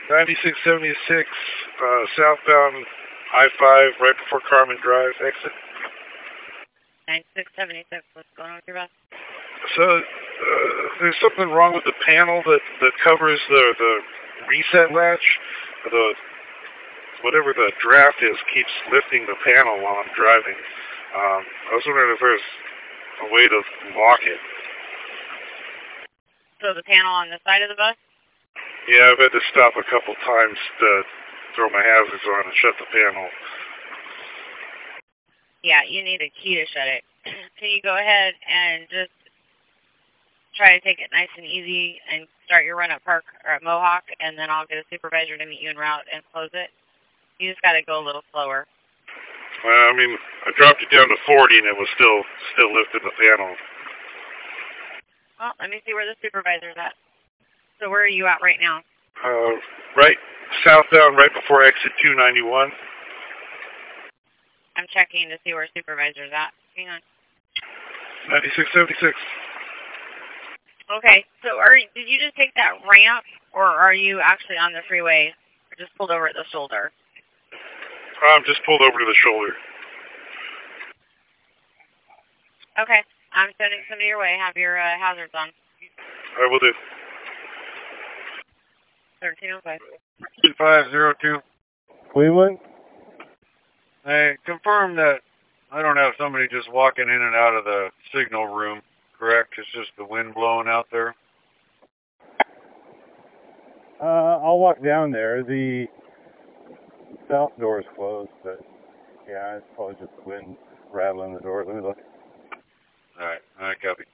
9676, southbound I-5, right before Carmen Drive, exit. 9676, what's going on with your bus? So, there's something wrong with the panel that covers the reset latch. Whatever the draft is keeps lifting the panel while I'm driving. I was wondering if there's a way to lock it. So the panel on the side of the bus? Yeah, I've had to stop a couple times to throw my hazards on and shut the panel. Yeah, you need a key to shut it. Can you go ahead and just try to take it nice and easy and start your run at Park or at Mohawk, and then I'll get a supervisor to meet you en route and close it? You just got to go a little slower. Well, I mean, I dropped it down to 40 and it was still lifting the panel. Well, let me see where the supervisor's at. So where are you at right now? Right southbound, right before exit 291. I'm checking to see where supervisor's at. Hang on. 9676. Okay, so did you just take that ramp, or are you actually on the freeway, or just pulled over at the shoulder? I'm just pulled over to the shoulder. Okay, I'm sending somebody your way. Have your hazards on. I will do. 1305. 2502. Cleveland? I confirm that I don't have somebody just walking in and out of the signal room, correct? It's just the wind blowing out there? I'll walk down there. The south door is closed, but yeah, it's probably just wind rattling the door. Let me look. All right, copy.